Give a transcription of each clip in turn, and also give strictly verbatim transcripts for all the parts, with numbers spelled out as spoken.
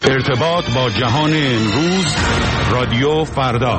ارتباط با جهان امروز، رادیو فردا.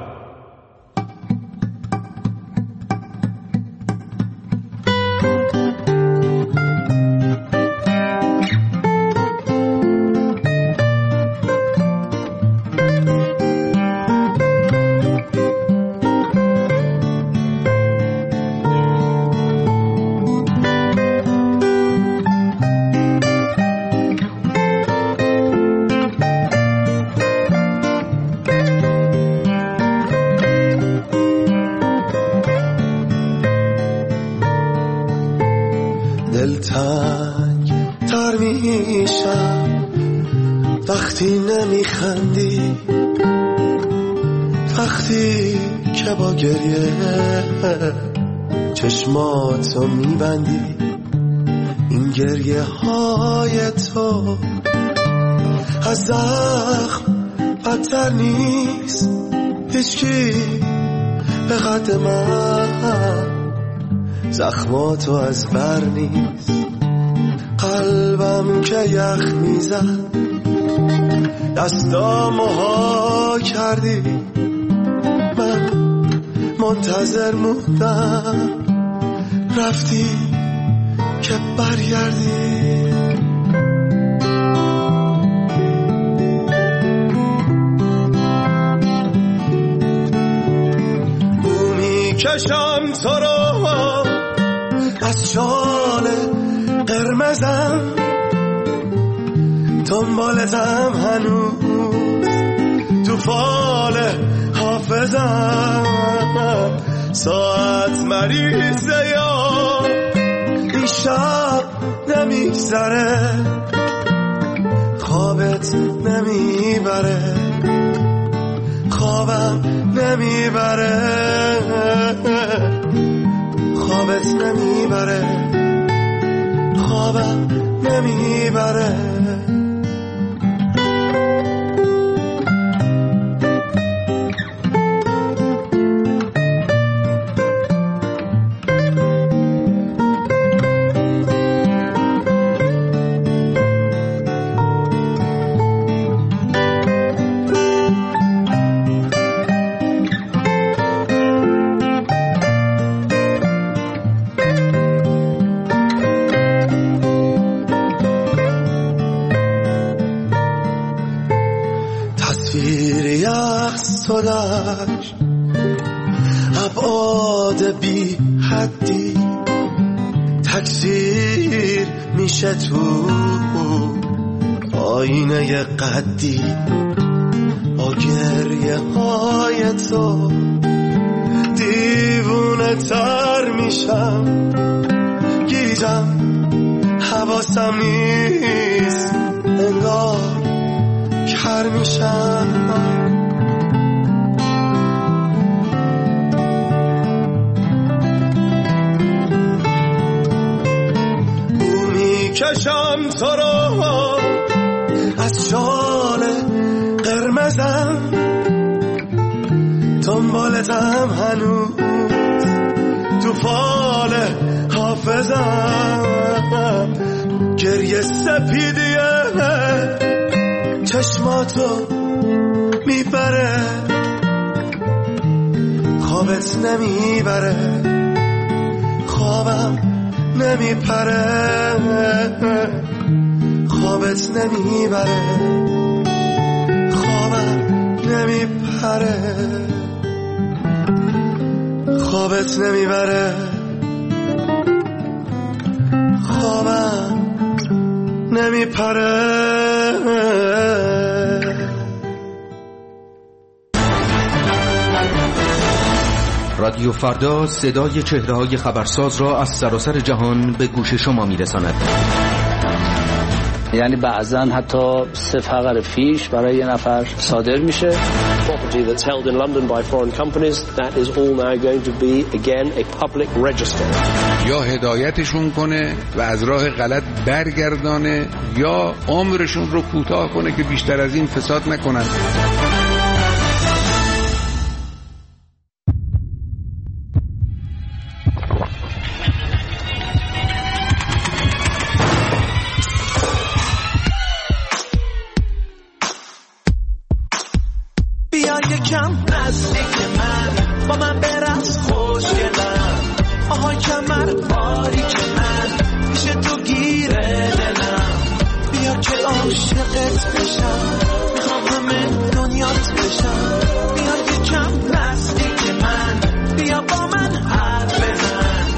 دلتنگ تر میشم وقتی نمیخندی، وقتی که با گریه چشماتو میبندی. این گریه های تو از زخم بدتر نیست، هیچکی به قد من زخماتو از بر نیست. قلبم که یخ میزد دستامو ها کردی، من منتظر موندم رفتی که برگردی. بو میکشم تو رو از شال قرمزم، دنبالتم هنوز تو فال حافظم. ساعت مریضه یا این شب نمیگذره، خوابت نمیبره، خوابم نمیبره، خوابت نمیبره، خوابم نمیبره. صداش ابعاد بی حدی تکثیر میشه تو آینه قدی. با گریه های تو دیوونه تر میشم، گیجم حواسم نیست، انگار کر میشم. کشم تو رو از شال قرمزم، دنبالتم هنوز تو فال حافظم. گریه سپیدیه چشماتو میبره، خوابت نمیبره، خوابم نمیپره، خوابت نمیبره، خوابم نمیپره، خوابت نمیبره، خوابم نمیپره. رادیو فردا صدای چهره‌های خبرساز را از سراسر جهان به گوش شما میرساند. یعنی بعضا حتی سه فقر فیش برای یه نفر صادر میشه. Property that's held in London by foreign companies, that is all now going to be again a public register. یا هدایتشون کنه و از راه غلط برگردانه یا عمرشون رو کوتاه کنه که بیشتر از این فساد نکنن. یکم نزدیک من، با من برقص خوشگلم. آهای کمر باریک من، پیش تو گیره دلم. بیا که عاشقت بشم، میخوام همه دنیات بشم. بیا یکم نزدیک من، بیا با من حرف بزن.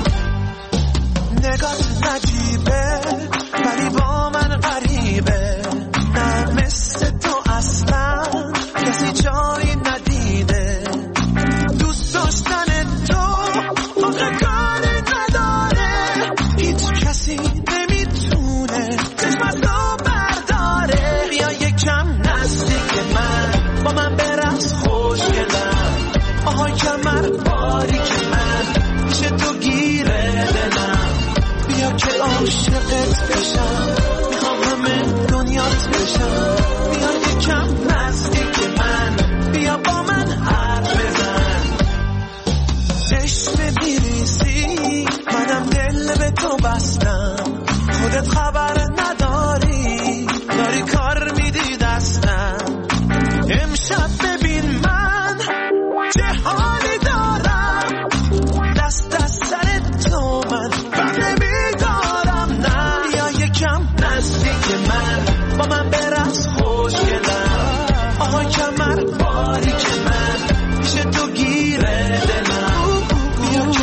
نگات عجیبه ولی با من غریبه، نه مثل تو اصلا کسی جایی ندیده. دوست داشتن تو آقا کاری نداره، هیچ کسی نمیتونه چشم از تو برداره. بیا یکم نزدیک من، با من برقص خوشگلم. آهای کمر باریک من، پیش تو گیره دلم. بیا که عاشقت بشم، میخوام همه دنیات بشم. بیا یکم نزدیک من، بیا با من حرف بزن. چشم میریسی منم دل به تو بستم، خودت خبر نداری داری کار میدی دستم. امشب ببین من چه حالی دارم، دست دست سر تو من نمیدارم. نه بیا یکم نزدیک من، با من برقص خوشگلم. آهای کمر باریک من، پیش تو گیره دلم. بیا که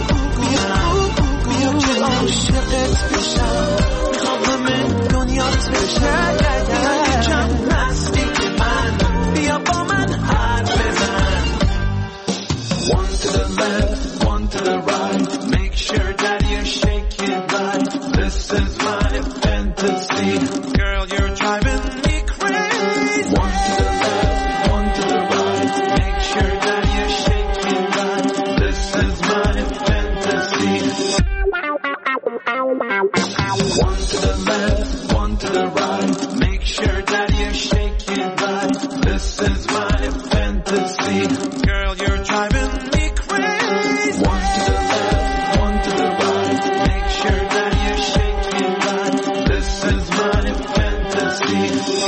بیا که عاشقت بشم، میخوام همه دنیات بشم. بیا یکم نزدیک من، بیا با من حرف بزن. One to the left, one to the right, make sure that you shake it right. This is my fantasy, girl you're driving me crazy. One to the left, one to the right, make sure that you shake it right. This is my fantasy. One to the left, one to the right, make sure that you shake it right. This is my fantasy, girl you're driving me crazy. One to the left, one to the right, make sure that you shake it right. This is my fantasy.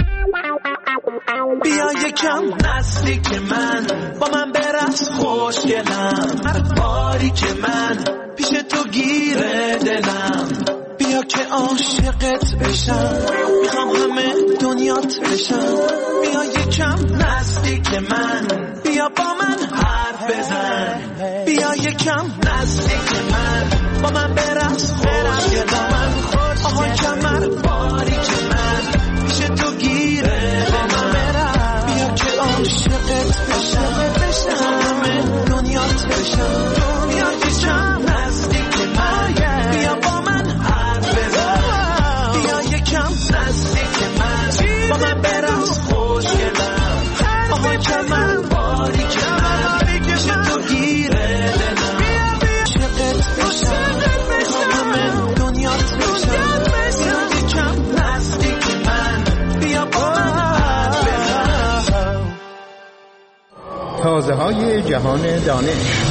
بیا یکم نزدیک من، با من برقص خوشگلم. هر باری که من پیش تو گیره دلم. بیا که عاشقت بشم، میخوام همه دنیات بشم. بیا یکم نزدیک من، بیا با من حرف بزن. بیا یکم نزدیک من، با من برقص خوشگلم. آهای کمر باریک من، پیش تو گیره دلم. بیا که عاشقت بشم، همه دنیات بشم. بیا یکم نزدیک من، بیا با من حرف بزن. بیا یکم نزدیک من، با من برقص خوشگلم. آهای کمر باریک من، پیش تو گیره دلم. عاشقت بشم، همه دنیات بشم. بیا یکم نزدیک من، بیا با من حرف بزن. تازه های جهان دانش.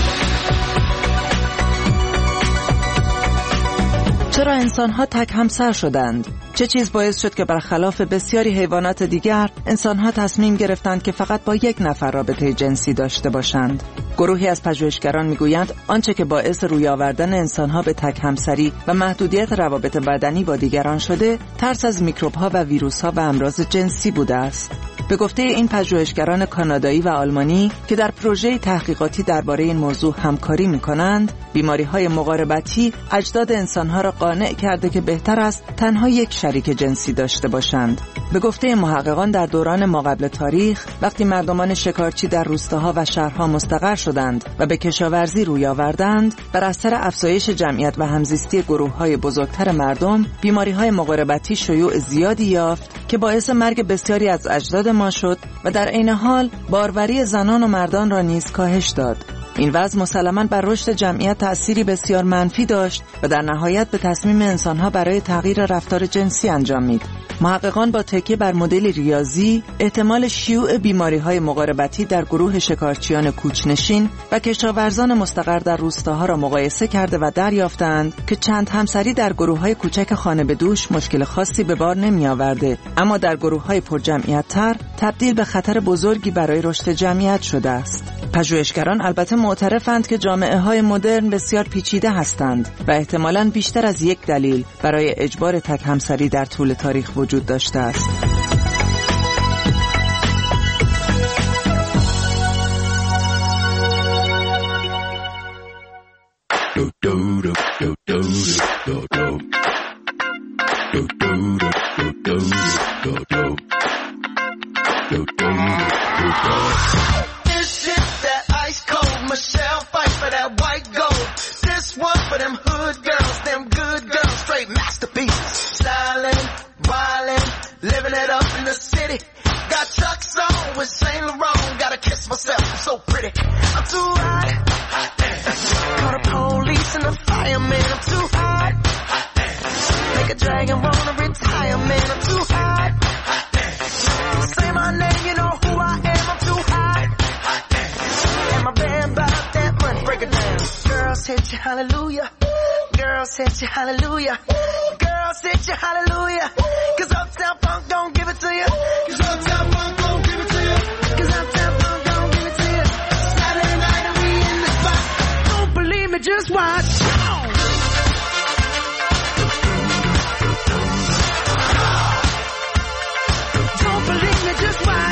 چرا انسان‌ها تک همسر شدند؟ چه چیز باعث شد که برخلاف بسیاری حیوانات دیگر انسان‌ها تصمیم گرفتند که فقط با یک نفر رابطه جنسی داشته باشند؟ گروهی از پژوهشگران میگویند آنچه که باعث روی آوردن انسان‌ها به تک همسری و محدودیت روابط بدنی با دیگران شده، ترس از میکروب‌ها و ویروس‌ها و امراض جنسی بوده است. به گفته این پژوهشگران کانادایی و آلمانی که در پروژه تحقیقاتی درباره این موضوع همکاری می‌کنند، بیماری‌های مقاربتی اجداد انسان‌ها را قانع کرده که بهتر است تنها یک شریک جنسی داشته باشند. به گفته محققان در دوران ماقبل تاریخ، وقتی مردمان شکارچی در روستاها و شهرها مستقر شدند و به کشاورزی روی آوردند، بر اثر افزایش جمعیت و همزیستی گروه‌های بزرگتر مردم، بیماری‌های مقاربتی شیوع زیادی یافت که باعث مرگ بسیاری از اجداد ما شد و در عین حال باروری زنان و مردان را نیز کاهش داد. این وضع مسلماً بر رشد جمعیت تأثیری بسیار منفی داشت و در نهایت به تصمیم انسانها برای تغییر رفتار جنسی انجام مید. محققان با تکیه بر مدل ریاضی احتمال شیوع بیماری‌های مقاربتی در گروه شکارچیان کوچ‌نشین و کشاورزان مستقر در روستاها را مقایسه کرده و دریافتند که چند همسری در گروه‌های کوچک خانه به دوش مشکل خاصی به بار نمی‌آورده، اما در گروه‌های پرجمعیت‌تر تبدیل به خطر بزرگی برای رشد جمعیت شده است. پژوهشگران البته معترفند که جامعه‌های مدرن بسیار پیچیده هستند و احتمالاً بیشتر از یک دلیل برای اجبار تک همسری در طول تاریخ وجود داشته است. Hallelujah, girls hit you, hallelujah, girls hit you, hallelujah, cause Uptown Funk don't give it to you, cause Uptown Funk don't give it to you, cause Uptown Funk don't give it to you, Saturday night and we in the spot, don't believe me, just watch, don't believe me, just watch.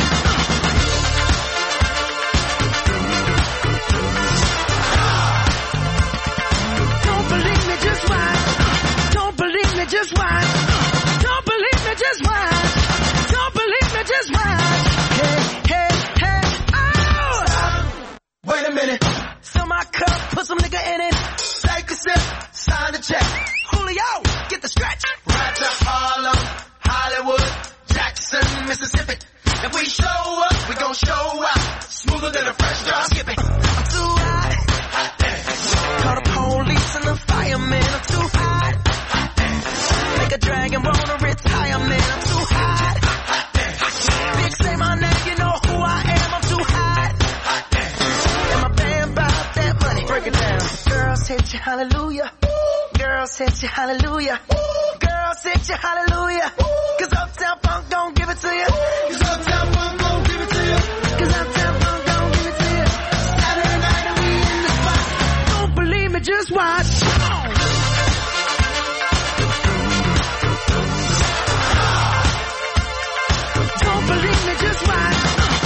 Just watch. Don't believe me, just watch. Don't believe me, just watch. Hey, hey, hey, oh! Wait a minute. Fill my cup, put some nigga in it. Take a sip, sign the check. Julio, get the stretch. Right to Harlem, Hollywood, Jackson, Mississippi. If we show up, we gon' show out. Smoother than a fresh drop. Skip it. I'm too hot. Hot damn. Call the police and the firemen. I'm too hot. Make a dragon wanna retire, man, I'm too hot. Big say my name, you know who I am, I'm too hot. And my band bought that money, break it down. Girls hit you, hallelujah. Girls hit you, hallelujah. Girls hit you, hallelujah. Cause Uptown Funk don't give it to you. Cause Uptown Funk don't give it to you. Cause Uptown Funk don't give it to you. Saturday night and we in the spot. Don't believe me, just watch. Don't believe me, just watch.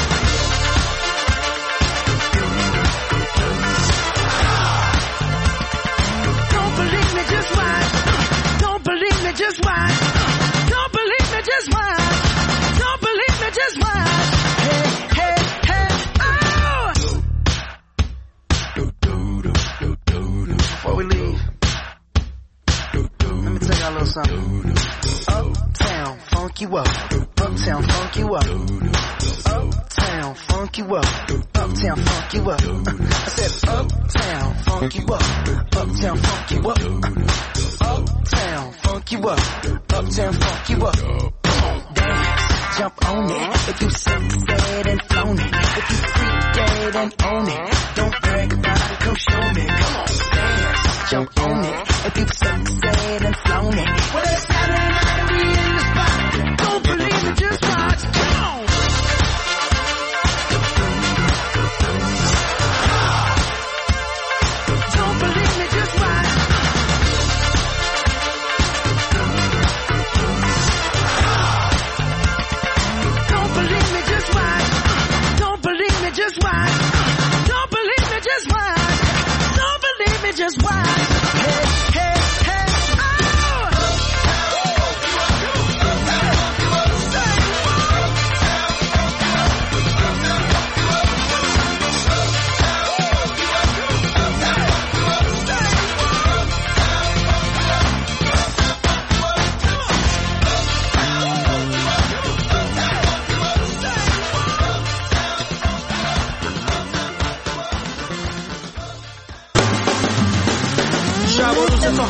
Don't believe me, just watch. Don't believe me, just watch. Don't believe me, just watch. Don't believe me, just watch. Hey, hey, hey, oh! Before we leave, let me tell y'all a little something. Uptown, funk you up. Uptown, funk you up. Uptown, funk you up. Uptown, funk you up. I said uptown, funk you up. Uptown, funk you up. Uptown, funk you up. Uptown, funk you up. Come on, dance, jump on it. If you sunset and flown it. If you freak dead and own it. Don't brag about it, come show me. Come on, dance, jump on it. If you sunset and flown it. Well, it's Saturday night and we in the spot. Don't believe it, just watch. Come on. Don't believe me, just watch. Don't believe me, just watch. Don't believe me, just watch. Don't believe me, just watch. Don't believe me, just watch. Hey, hey, hey, oh!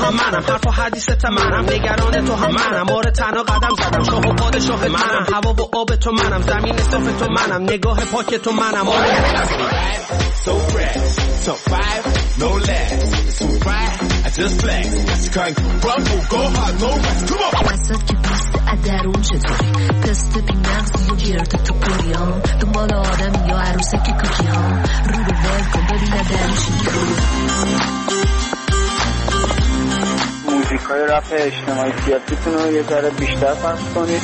هم منم، حرف و حدیثت منم، نگران تو هم منم، آره تنها قدم زدم، شاه و پادشاه منم، هوا و آب تو منم، زمین صاف تو منم، نگاه پاک تو منم. آره so fresh, so five, no less, so fry, I just flex, can't crumble, go hard, no rest, come on. وسط که پوست ادرون چطوری تست بی نقص و گرد تو پریام دنبال آدم یا عروسه که کوکی ها رو رو ول کن ببین درش موزیک های رپ اجتماعی سیاسیتون رو یه ذره بیشتر پخش کنید.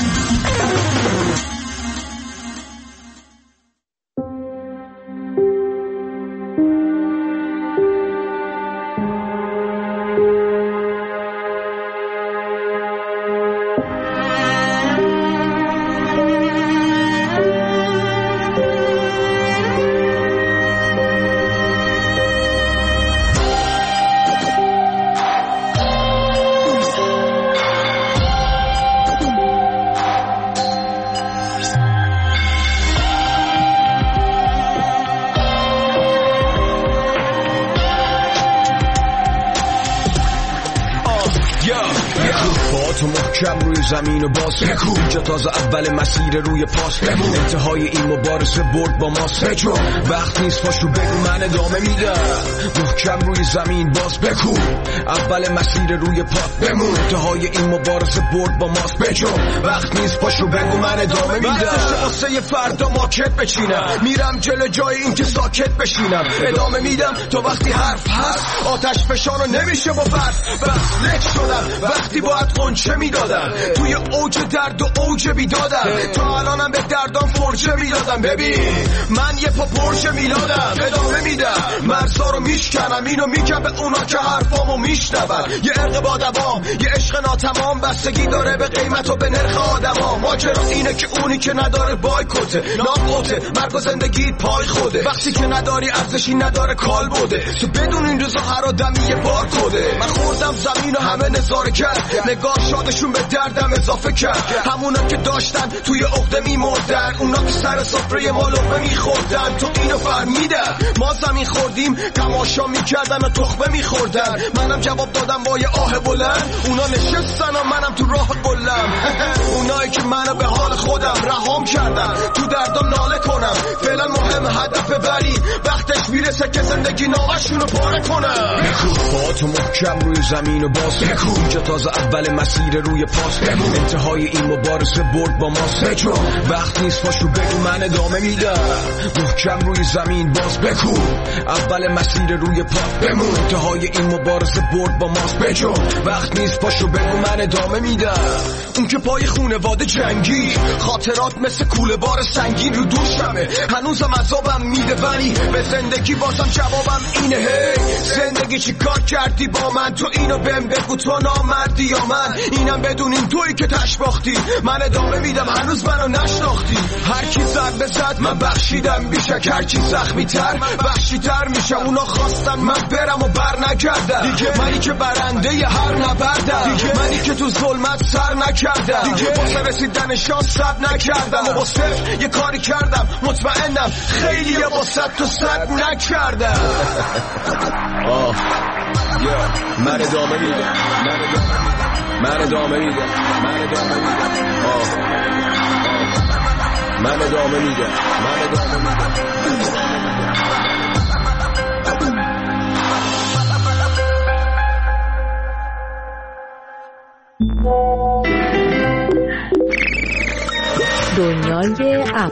تو محکم روی زمین و باز بکو اینجا تازه اول مسیر روی پاس بمون انتهای این مبارزه برد با ماست بجو وقت نیست پاشو بگو من ادامه میدم محکم روی زمین باز بکو اول مسیر روی پاس بمون انتهای این مبارزه برد با ماست بجو وقت نیست پاشو بگو من ادامه میدم وقتش واسه فردا ماکت بچینم میرم جلو جای این که ساکت بشینم ادامه میدم تا وقتی حرف هست آتش فشانو نمیشه با برف بس لک شدم وقتی باید قنچه میدادم توی اوج درد و اوج بیدادم تا الانم به دردام فرجه میدادم ببین من یه پا پرشه میلادم ادامه میدم مرزا رو میشکنم اینو میگم به اونا که حرفامو میشنون یه عرق با دوام یه عشق ناتمام بستگی داره به قیمت و به نرخ آدما ماجرا اینه که اونی که نداره بایکوته ناقوته مرگ و زندگیت پای خوده وقتی که نداری ارزشی نداره کال بوده تو بدون این روزا هر آدمی یه بار کده من خوردم زمین و همه نظاره کرد نگاه شادشون به دردم اضافه کرد همونا که داشتن توی عقده میمردن اونا که سر سفره ما لقمه میخوردن تو اینو فهمیدن ما زمین خوردیم تماشا میکردن و تخمه میخوردن منم جواب دادم با یه آه بلند اونا نشستن و منم تو راه قلم اونایی که منو به حال خودم رهام کردن تو دردم ناله کنم فعلا مهم هدف ولی وقتش میرسه که زندگی نامشونو پاره کنم با تو محکم روی زمین و باز بکو اینجا تازه اول مسیر روی پاس بمون انتهای این مبارزه برد با ماست بجو وقت نیست پاشو بگو من ادامه میدم محکم روی زمین باز بکو اول مسیر روی پاس بمون انتهای این مبارزه برد با ماست بجو وقت نیست پاشو بگو من ادامه میدم اون که پای خونواده جنگی خاطرات مثل کوله بار سنگین رو دوشمه هنوزم عذابم میده ولی به زندگی بازم جوابم اینه هی زندگی چی کار کردی با من تو اینو بهم بگو تو نامردی یا من اینم بدون این تویی که تشباختی من ادامه میدم هنوز منو نشناختی هر کی زد به زد من بخشیدم بیشک هر کی زخمی تر بخشی تر میشه اونا خواستن من برم و بر نگردم دیگه منی که برنده ی هر نبردم دیگه منی که تو ظلمت سر نکردم دیگه واسه رسیدن شانس صد نکردم و با صفر یه کاری کردم مطمئنم خیلی یه با صد تو صد نکردم آه من ادامه میدم من ادامه میدم من ادامه میدم من ادامه میدم آه من ادامه میدم من ادامه میدم دنیای اپ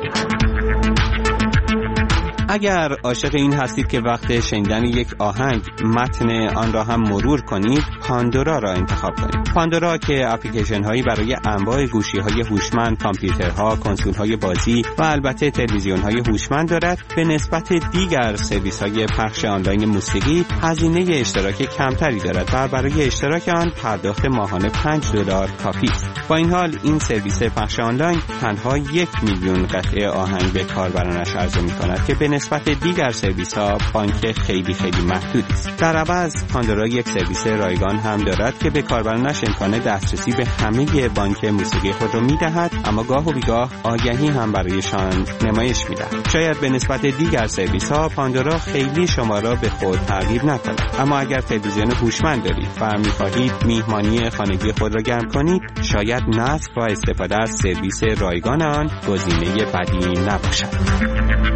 اگر عاشق این هستید که وقت شنیدن یک آهنگ متن آن را هم مرور کنید پاندورا را انتخاب کنید. پاندورا که اپلیکیشن هایی برای انواع گوشی های هوشمند، کامپیوترها، کنسول های بازی و البته تلویزیون های هوشمند دارد به نسبت دیگر سرویس های پخش آنلاین موسیقی هزینه اشتراک کمتری دارد و برای اشتراک آن پرداخت ماهانه پنج دلار کافی است. با این حال این سرویس پخش آنلاین تنها یک میلیون قطعه آهنگ به کاربرانش عرضه می‌کند که به نسبت دیگر سرویس ها بانک خیلی خیلی محدودی است. در عوض پاندورا یک سرویس رایگان هم دارد که به کاربرانش امکان دسترسی به همه بانک موسیقی خود را می‌دهد، اما گاه و بیگاه آگهی هم برایشان نمایش می‌دهد. شاید به نسبت دیگر سرویس‌ها پاندورا خیلی شما را به خود ترغیب نکند، اما اگر تلویزیون هوشمند دارید و می‌خواهید میهمانی خانگی خود را گرم کنید، شاید نصب و استفاده از سرویس رایگان آن گزینه بدی نباشد.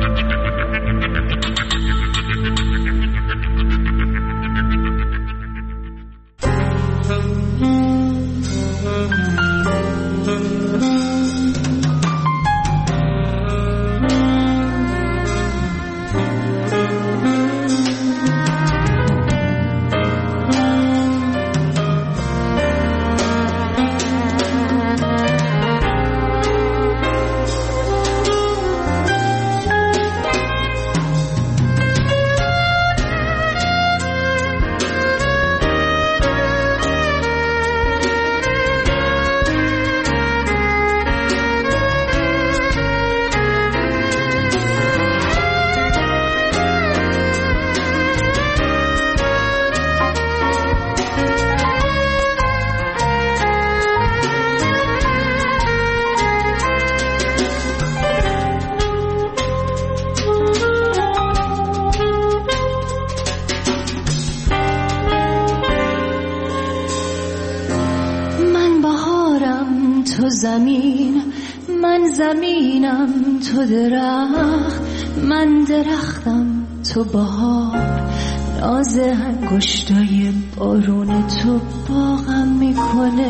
زمین، من زمینم تو درخت، من درختم تو بهار، ناز انگشتای بارون تو باغم میکنه،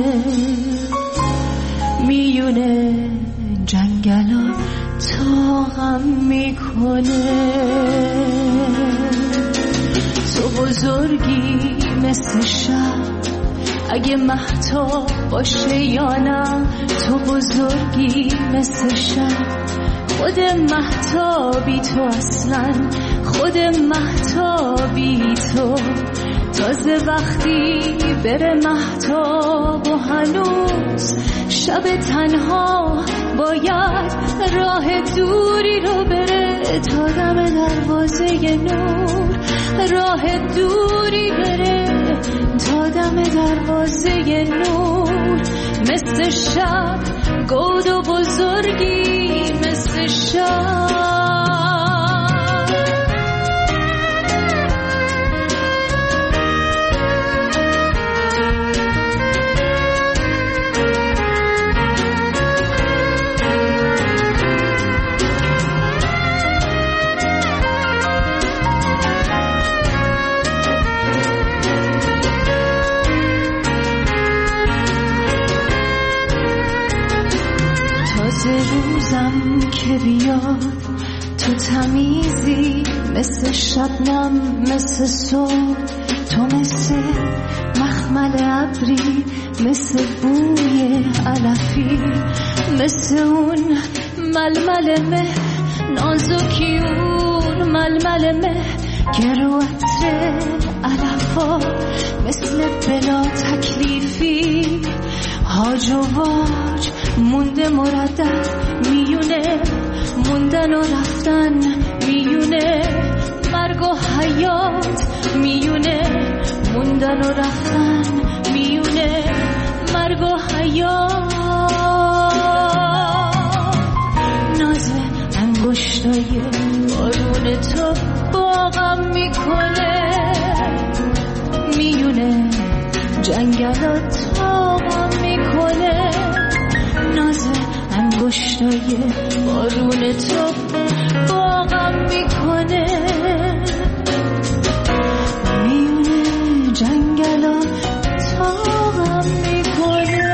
میونه جنگلا تاغم میکنه. تو بزرگی مثل شب، اگه مهتاب باشه یا نه، تو بزرگی مثل شب، خود مهتابی تو اصلا، خود مهتابی تو. تازه وقتی بره مهتاب و هنوز شب تنها باید راه دوری رو بره تا دم دروازه نور، راه دوری بره تا دم دروازه نور. مثل شب گود و بزرگی مثل شب. روزم که بیاد تو تمیزی مثل شبنم، مثل صبح تو، مثل مخمل ابری، مثل بوی علفی، مثل اون ململ مه نازکی، اون ململ مه که رو عطر علفا، مثل بلا تکلیفی هاج و واج مونده مردد میونه، موندن و رفتن میونه، مرگ و حیات میونه، موندن و رفتن میونه، مرگ و حیات. ناز انگشتای بارون تو باغم میکنه، میونه جنگلات تاغم میکنه. ناز انگشتای بارون تو باغم میکنه، میونه جنگلا تاغم میکنه.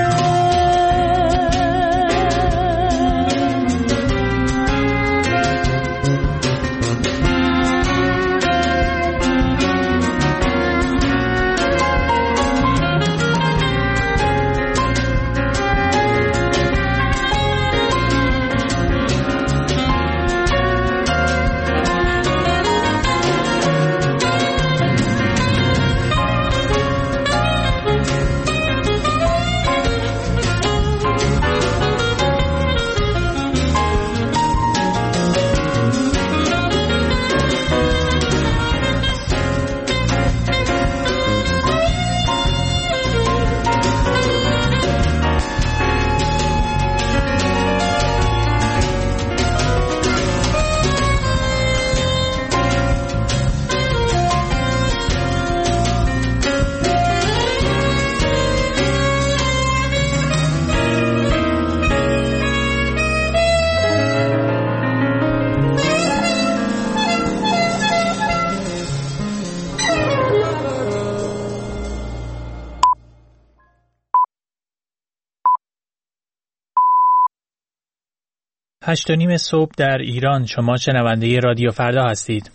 هشت و نیم صبح در ایران. شما شنونده رادیو فردا هستید.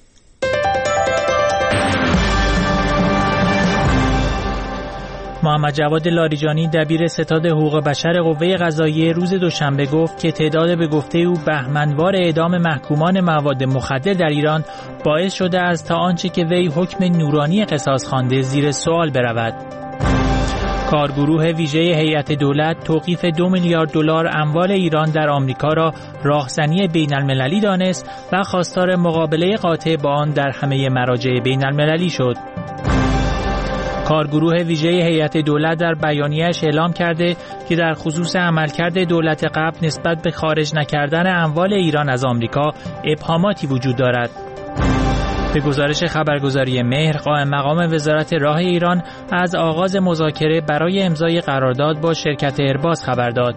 محمد جواد لاریجانی دبیر ستاد حقوق بشر قوه قضاییه روز دوشنبه گفت که تعداد به گفته او بهمنوار اعدام محکومان مواد مخدر در ایران باعث شده است تا آنچه که وی حکم نورانی قصاص خوانده زیر سوال برود. کارگروه ویژه هیئت دولت توقیف دو میلیارد دلار اموال ایران در آمریکا را راهزنی بین المللی دانست و خواستار مقابله قاطع با آن در همه مراجع بین المللی شد. کارگروه ویژه هیئت دولت در بیانیه‌اش اعلام کرده که در خصوص عملکرد دولت قبل نسبت به خارج نکردن اموال ایران از آمریکا ابهاماتی وجود دارد. به گزارش خبرگزاری مهر، قائم مقام وزارت راه ایران از آغاز مذاکره برای امضای قرارداد با شرکت ایرباس خبر داد.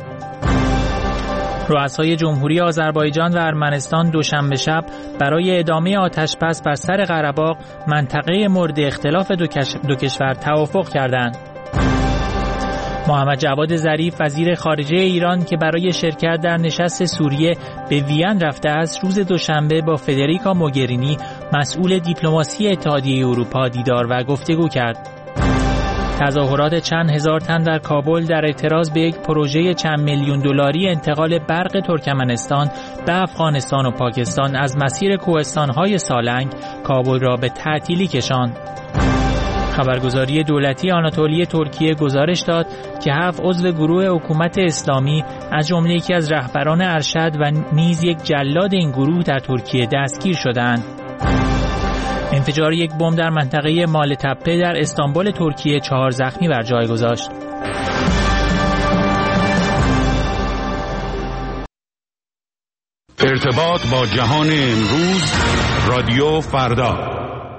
رؤسای جمهوری آذربایجان و ارمنستان دوشنبه شب برای ادامه آتش‌بس بر سر قره‌باغ، منطقه مورد اختلاف دو, کش... دو کشور، توافق کردند. محمد جواد ظریف وزیر خارجه ایران که برای شرکت در نشست سوریه به وین رفته است، روز دوشنبه با فدریکا موگرینی مسئول دیپلماسی اتحادیه اروپا دیدار و گفتگو کرد. تظاهرات چند هزار تن در کابل در اعتراض به یک پروژه چند میلیون دلاری انتقال برق ترکمنستان به افغانستان و پاکستان از مسیر کوهستان‌های سالنگ، کابل را به تعطیلی کشاند. خبرگزاری دولتی آناتولی ترکیه گزارش داد که هفت عضو گروه حکومت اسلامی از جمله یکی از رهبران ارشد و نیز یک جلاد این گروه در ترکیه دستگیر شدند. انفجار یک بمب در منطقه مال تپه در استانبول ترکیه چهار زخمی بر جای گذاشت. ارتباط با جهان امروز، رادیو فردا.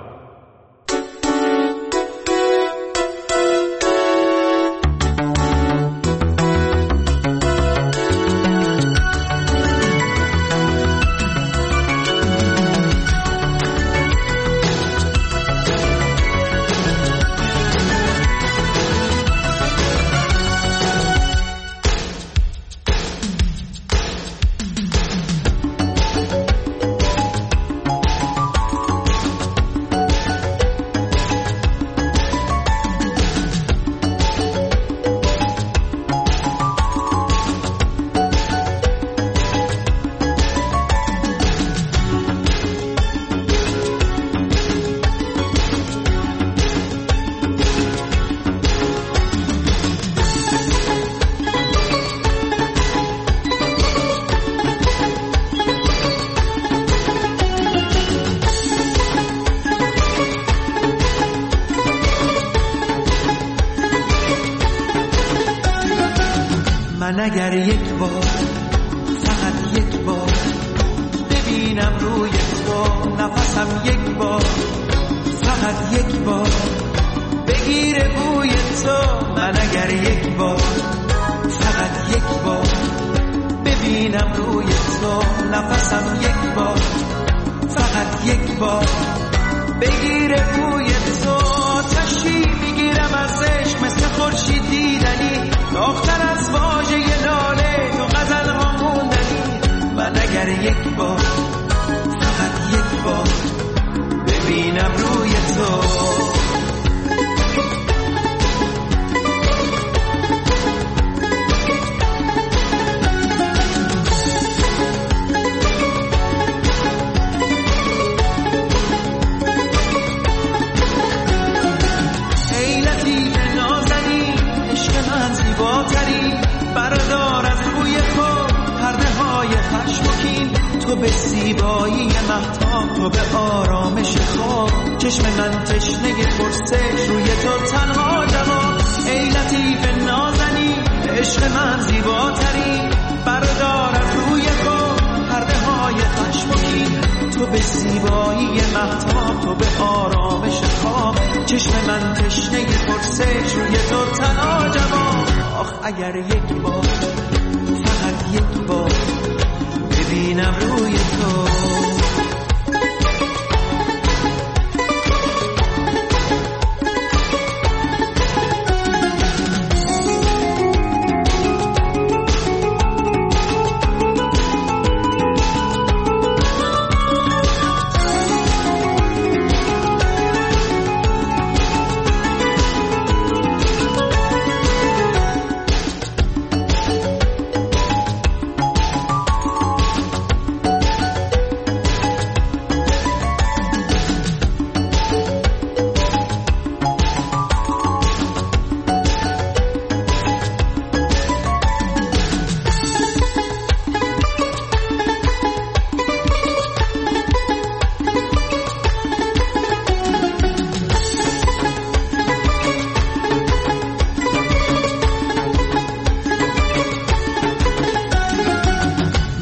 من اگر یک بار، فقط یک بار ببینم روی تو نفسم، یک بار فقط یک بار بگیره بوی تو. من اگر یک بار، فقط یک بار ببینم روی تو نفسم، یک بار فقط یک بار بگیره بوی تو. تشی میگیرم از عشق مثل خورشید دیدنی، داختر از واژه لاله تو غزل ها موندنی. من اگر یک بار، فقط یک بار ببینم روی تو. تو به زیبایی مهتاب، تو به آرامش خواب، چشم من تشنه پرسش، روی تو تنها جواب. ای لطیف نازنی، عشق من زیباتری، بردار از روی تو پرده های خشمگین. تو به زیبایی مهتاب، تو به آرامش خواب، چشم من تشنه پرسش، روی تو تنها جواب. آخ اگر یک بار، فقط یک بار ببینم روی تو.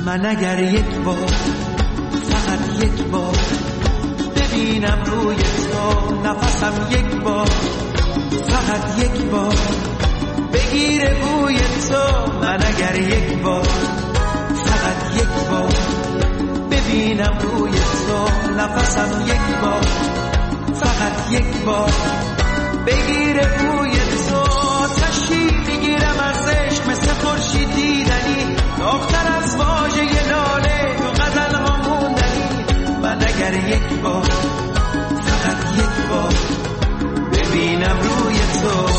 من اگر یک بار فقط یک بار ببینم روی تو نفسم یک بار فقط یک بار بگیره بوی تو من اگر یک بار فقط یک بار ببینم روی تو نفسم یک بار فقط یک بار بگیره بوی تو تشی میگیرم ازش مثل خورشید دیدنی داغ‌تر از واژه لاله تو غزل ها موندنی من اگر یک بار فقط یک بار ببینم روی تو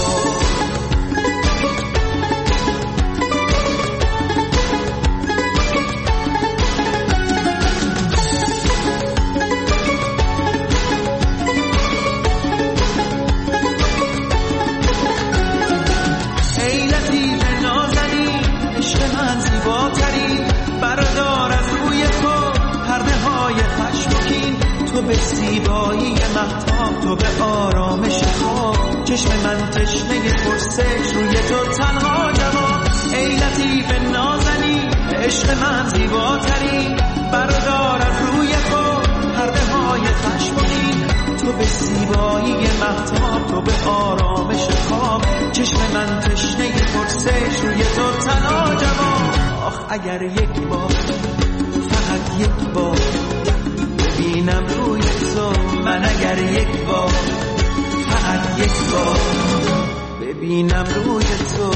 به زیبایی مهتاب تو به آرامش خواب چشم من تشنه پرسش روی تو تنها جواب ای لطیف نازنی عشق من زیباتری بردار از روی خود پرده های خشمگین تو به زیبایی مهتاب تو به آرامش خواب چشم من تشنه پرسش روی تو تنها جواب آخ اگر یک بار فقط یک بار ببینم روی تو من اگر یک بار فقط یک بار ببینم روی تو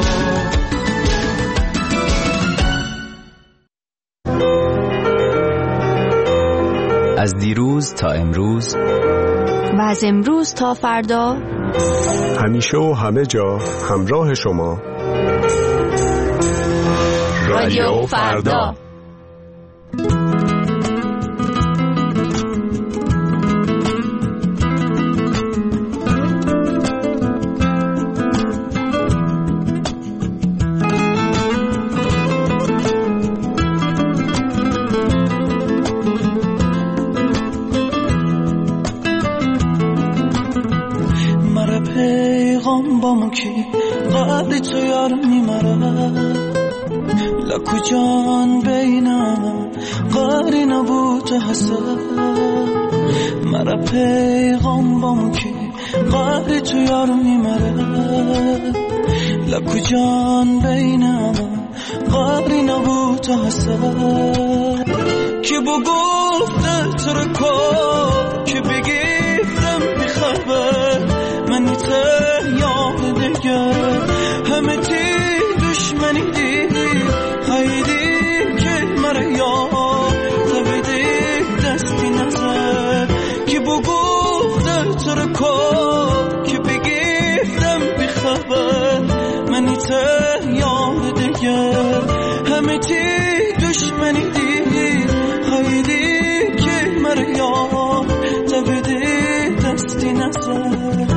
از دیروز تا امروز و از امروز تا فردا همیشه و همه جا همراه شما رادیو فردا. قبل تو یار میمره لکو جان بینم قاری نبود حسد مرا پیغام بامو که قبل تو یار میمره لکو جان بینم قاری نبود حسد که بو گفته تو رو کن که بگیفتم بخبر منی ته یاد دیگر همه تی دشمنی دیدی خیلی که مرا یاد تبیدی دستی نظر که بو گفته تو رو کن که بگیفتم بخبر منی ته یاد دیگر همه تی دشمنی دیدی خیلی که مرا یاد تبیدی دستی نظر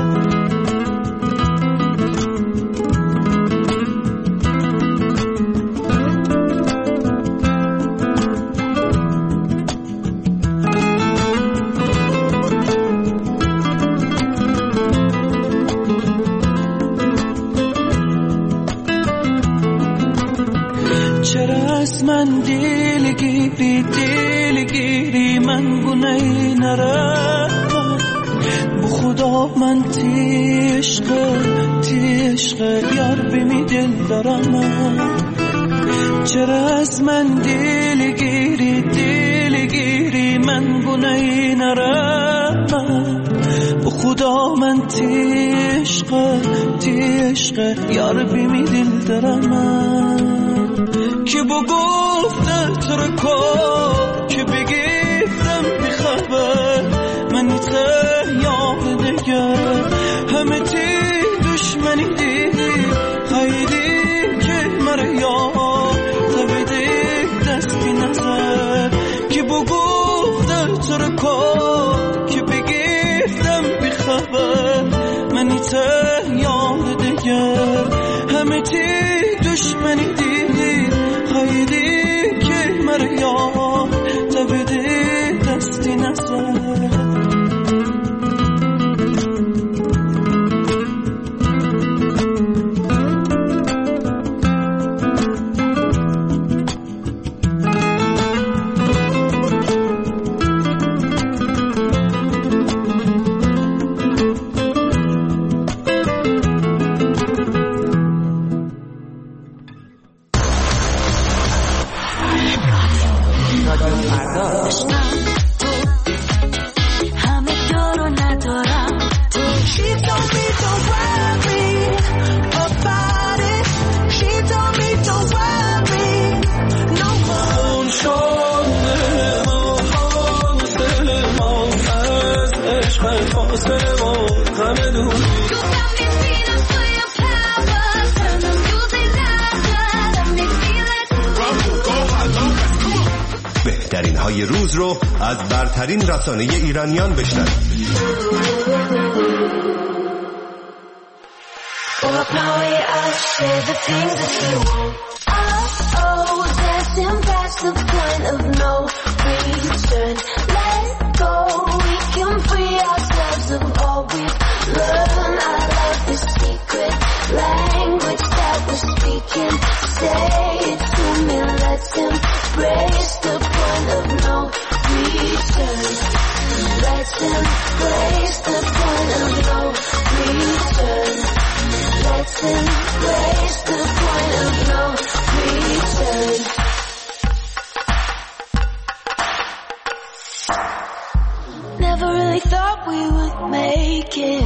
من دیلگیری دیلگیری من گناهی نرم بو خدا من تی عشق تی عشق یار بمی دل دارم چرا از من دیلگیری دیلگیری من گناهی نرم بو خدا من تی عشق تی عشق یار بمی دل دارم که بو گفته تو رو کن که بگیفتم بخبر منی ته یاد دیگر همه تی دشمنی دیدی خیلی که مرا یاد تبیدی دستی نظر که بو گفته تو رو کن که بگیفتم بخبر منی ته یاد دیگر همه تی دشمنی دیدی خیلی که فردا. همه دارو ندارم تو. She told me don't worry about it. She told me don't worry no more. شده ما فاصله ما از عشق فاصله ما همه دور. بهترین های روز رو از برترین رسانه ایرانیان بشنوید. Embrace the point of no return. Let's embrace the point of no return. Let's embrace the point of no return. Never really thought we would make it.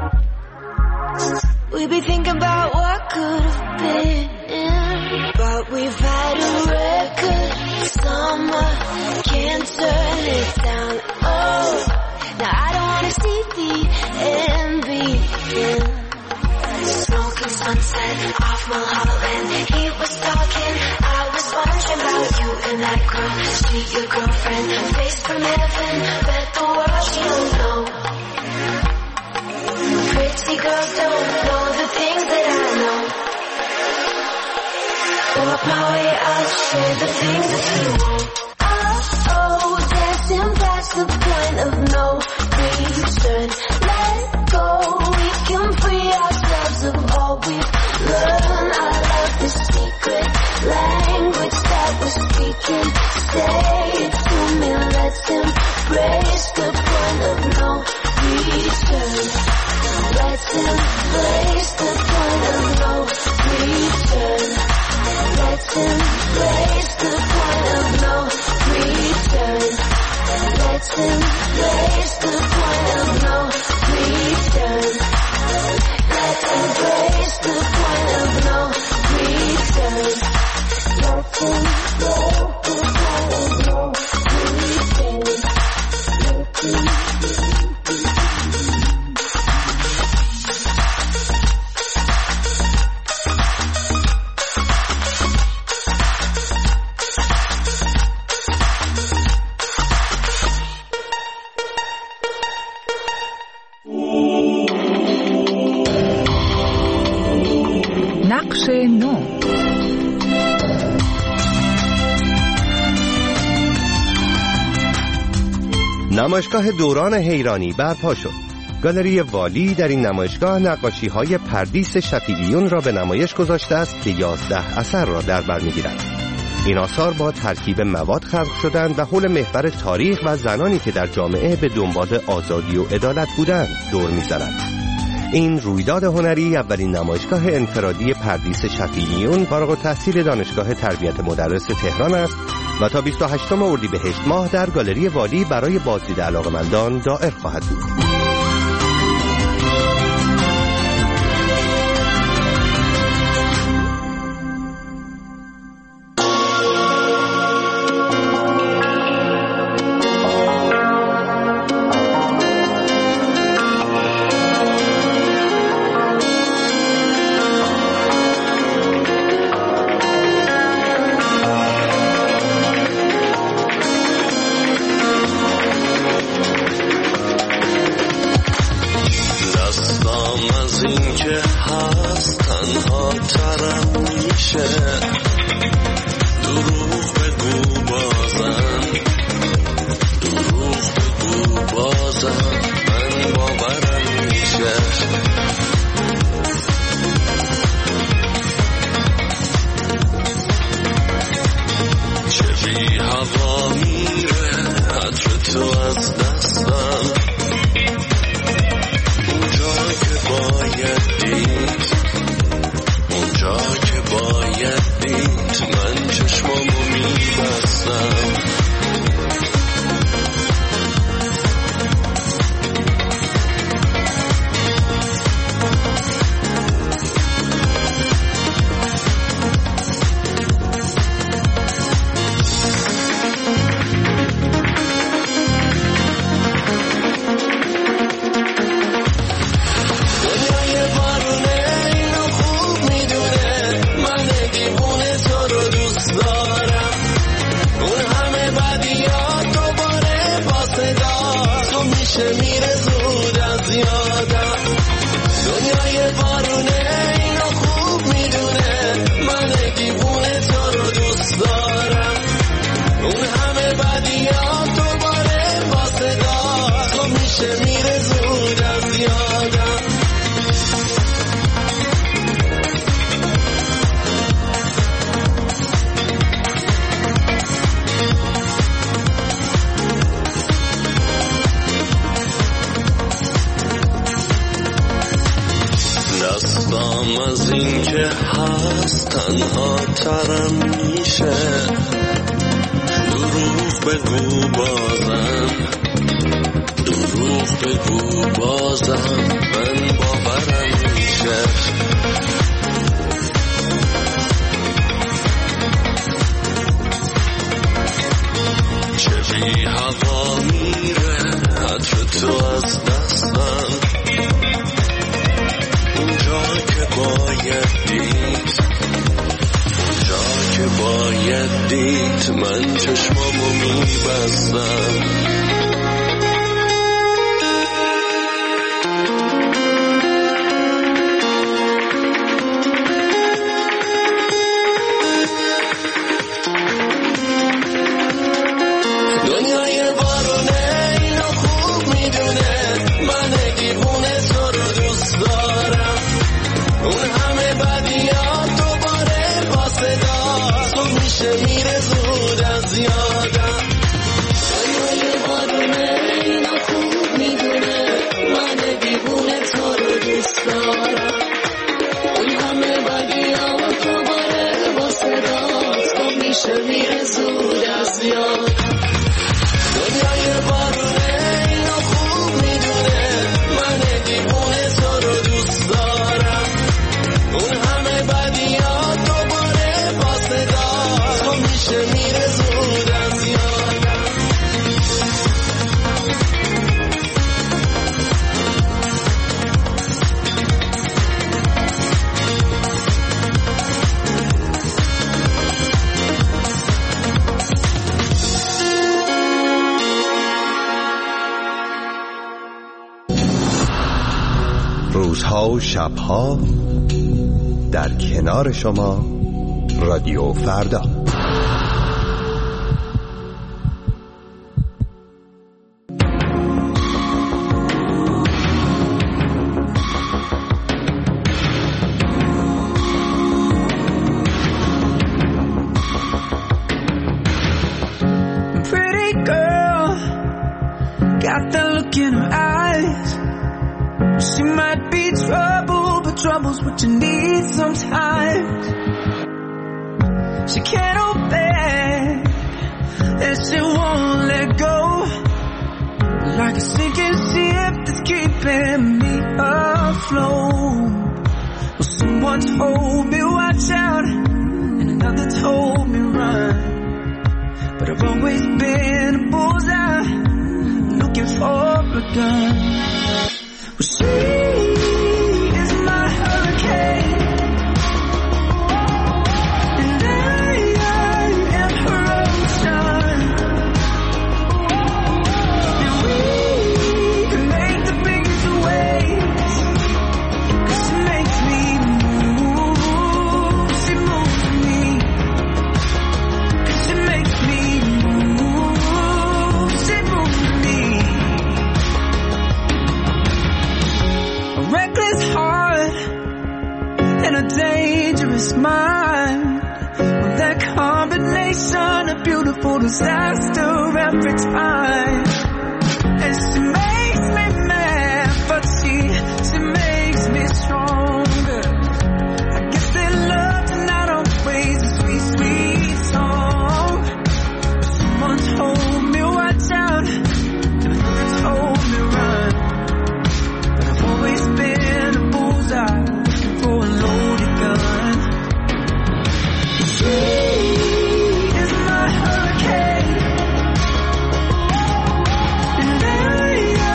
We'd be thinking about what could have been. But we've had a record summer, can't turn it down. Oh, now I don't wanna see the end begin. Smoking sunset off Mulholland, he was talking, I was wondering about you and that girl. She your girlfriend, face from heaven, bet the world she don't know. Pretty girls don't know the things that I know. Walk my way, I'll share the things that you want. Oh, oh, dancing past the point of no return. Let go, we can free ourselves of all we've learned. I love the secret language that we're speaking. Say it to me, let's embrace the point of no return. Let's embrace the point of no return. Let's embrace the point of no return. Let's embrace the point of no return. Let's embrace the point of no return. Let's embrace the point of no return. نقش نو. نمایشگاه دوران حیرانی برپا شد. گالری والی در این نمایشگاه نقاشی‌های پردیس شفیعیون را به نمایش گذاشته است که یازده اثر را در بر می‌گیرد. این آثار با ترکیب مواد خلق شدند و حول محور تاریخ و زنانی که در جامعه به دنبال آزادی و عدالت بودند دور می‌زنند. این رویداد هنری اولین نمایشگاه انفرادی پردیس شفیعیون فارغ التحصیل دانشگاه تربیت مدرس تهران است و تا بیست و هشتم اردیبهشت ماه در گالری والی برای بازدید علاقه‌مندان دائر خواهد بود. من چشمامو میبستم که هست تنها ترم میشه دروغ بگو بازم دروغ بگو بازم من باورم میشه چه بی هوا میره عطر تو از دستم اونجا که باید دید اونجا که باید دید من چشمامو میبستم روزها و شبها در کنار شما رادیو فردا. Pretty girl, got that look in her eyes. She might be trouble, but trouble's what you need sometimes. She can't hold back, and she won't let go. Like a sinking ship that's keeping me afloat. Well, someone told me watch out, and another told me run. But I've always been a bullseye, looking for a gun. Well, she is my hurricane, and I, I am her ocean. And we can make the biggest waves, 'cause she makes me move, she moves me. 'Cause she makes me move, she moves me. A reckless heart and a dangerous mind, with that combination of beautiful disaster every time. And she makes me mad, but she, she makes me stronger. I guess that love's not always a sweet, sweet song. Someone told me watch out, and another told me run. But I've always been a bullseye, looking for a loaded gun. She is my hurricane, and I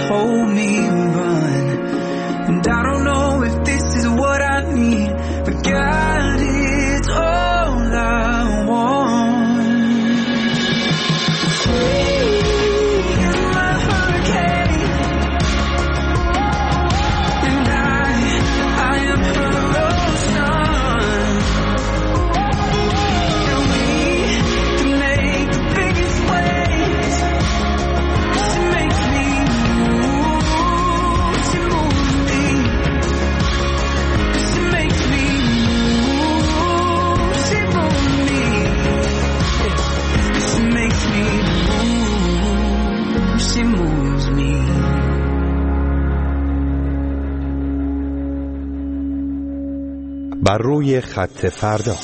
hold me and run. And I don't know if this is what I need, but God is all I want. You're my hurricane, and I, I am her ocean. And we can make the biggest waves. She makes me move, she moves me. She makes me move, she moves me. She makes me move, she moves me. بر روی خط فردا.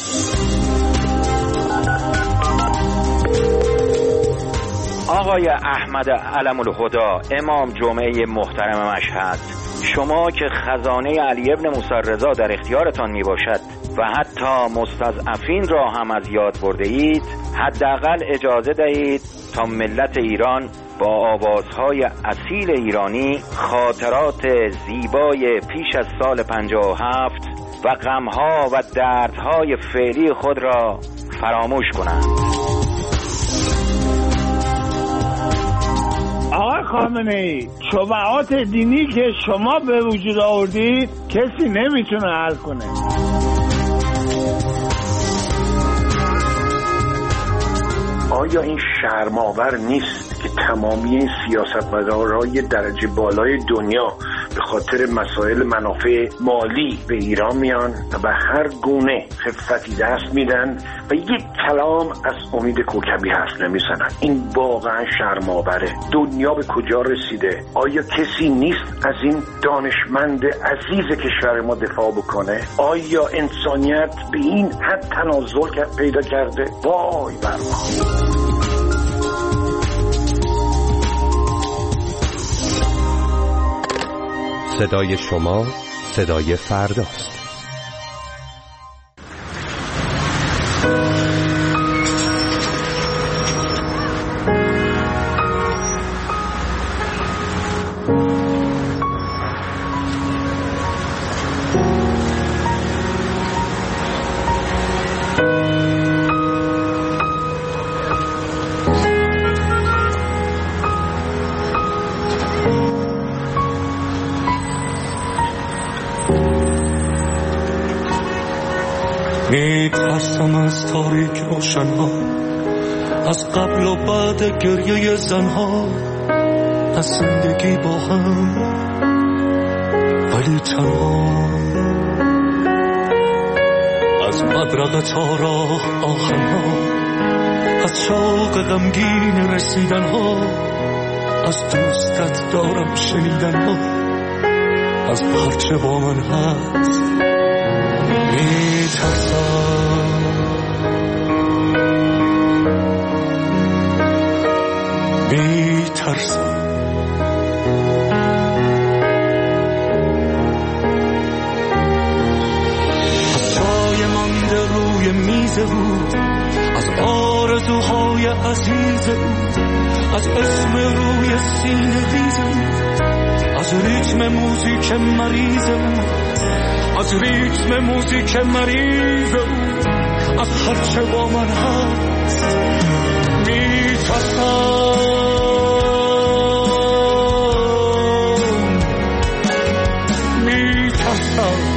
آقای احمد علم الهدا، امام جمعه محترم مشهد، شما که خزانه علی ابن موسی رضا در اختیارتان می باشد و حتی مستضعفین را هم از یاد برده اید، حداقل اجازه دهید تا ملت ایران با آوازهای اصیل ایرانی خاطرات زیبای پیش از سال پنجاه و هفت و غمها و دردهای فعلی خود را فراموش کنند. آقای خامنه‌ای، شبهات دینی که شما به وجود آوردید کسی نمیتونه حل کنه. آیا این شرم‌آور نیست که تمامی این سیاستمدارای درجه بالای دنیا به خاطر مسائل منافع مالی به ایران میان و به هر گونه خفتی دست میدن و یک کلام از امید کوکبی حرف نمیزنن؟ این واقعا شرم‌آوره. دنیا به کجا رسیده؟ آیا کسی نیست از این دانشمند عزیز کشور ما دفاع بکنه؟ آیا انسانیت به این حد تنازل پیدا کرده؟ وای بر ما. صدای شما صدای فرداست. میترسم از تاریک روشنها، از قبل و بعد گریه زنها، از زندگی با هم ولی تنها، از بدرقه تا راه آهنها، از شوق غمگین رسیدنها، از دوستت دارم شنیدنها، از هرچه با من هست میترسم. میترسم از چای مانده روی میز بود، از آرزوهای عزیز بود، از اسم روی سینه ریز بود، از ریتم موزیک مریض بود، از ریتم موزیک مریض بود، از هرچه با من هست میترسم. میترسم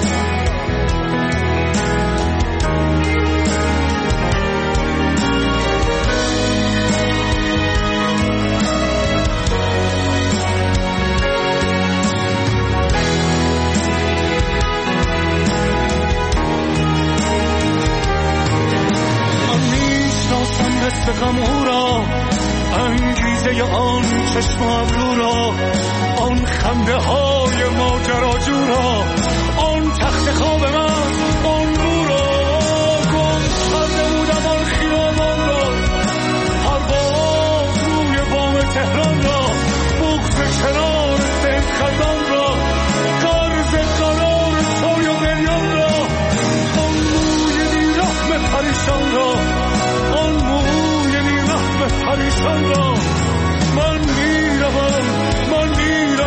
غم او را، انگیزه آن چشم ابرو را، آن خنده های ماجراجو را، آن تخت خواب من، آن رو را، گم کرده بودم آن خیابان را، پرواز روی بام تهران را، بغض کنار سید خزان را، قرض قرار سوی و بریان را، آن موی بیرحم پریشان را، آن موی پریشان را. من میروم من میروم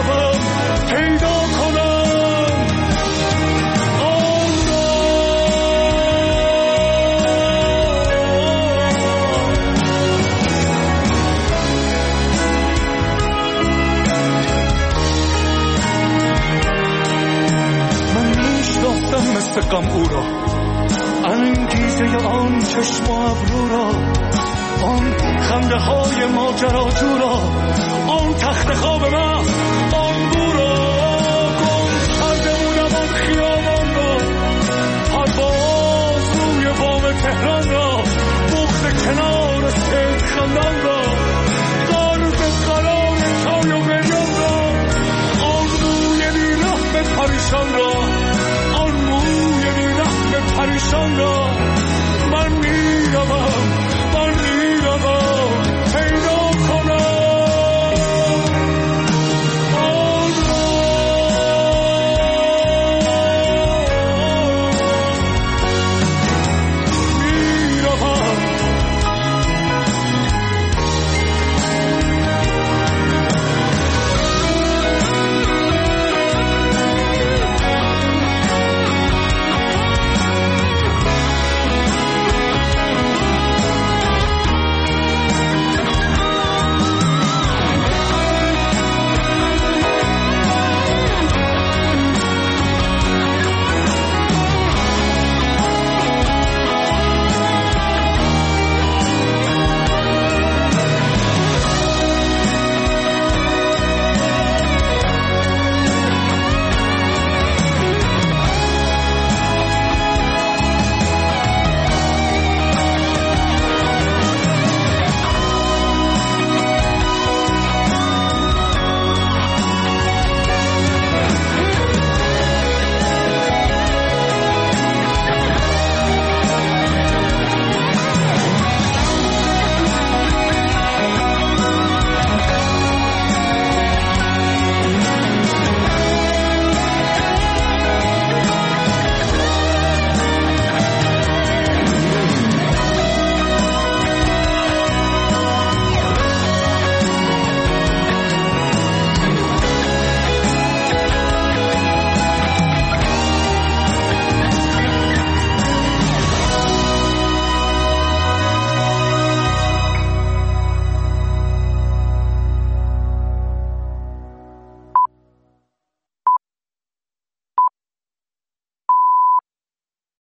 غم او را، انگیزه آن چشم و ابرو را، آن خنده های ماجراجو را، آن تخت خواب من، آن بو را گم کرده بودم، آن خیابان را، پرواز روی بام تهران را، بغض کنار سید خندان